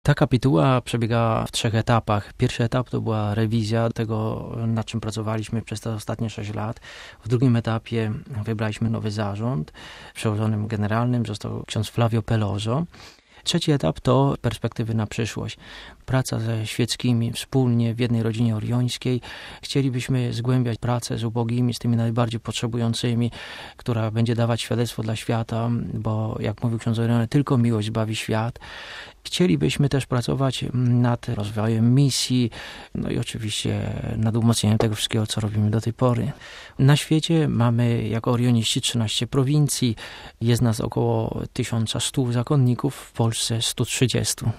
Ta kapituła przebiegała w 3 etapach. Pierwszy etap to była rewizja tego, nad czym pracowaliśmy przez te ostatnie 6 lat. W drugim etapie wybraliśmy nowy zarząd. Przełożonym generalnym został ksiądz Flavio Peloso. Trzeci etap to perspektywy na przyszłość. Praca ze świeckimi wspólnie w jednej rodzinie oriońskiej. Chcielibyśmy zgłębiać pracę z ubogimi, z tymi najbardziej potrzebującymi, która będzie dawać świadectwo dla świata, bo jak mówił ksiądz Orione, tylko miłość zbawi świat. Chcielibyśmy też pracować nad rozwojem misji, no i oczywiście nad umocnieniem tego wszystkiego, co robimy do tej pory. Na świecie mamy jako orioniści 13 prowincji, jest nas około 1100 zakonników, w Polsce 130.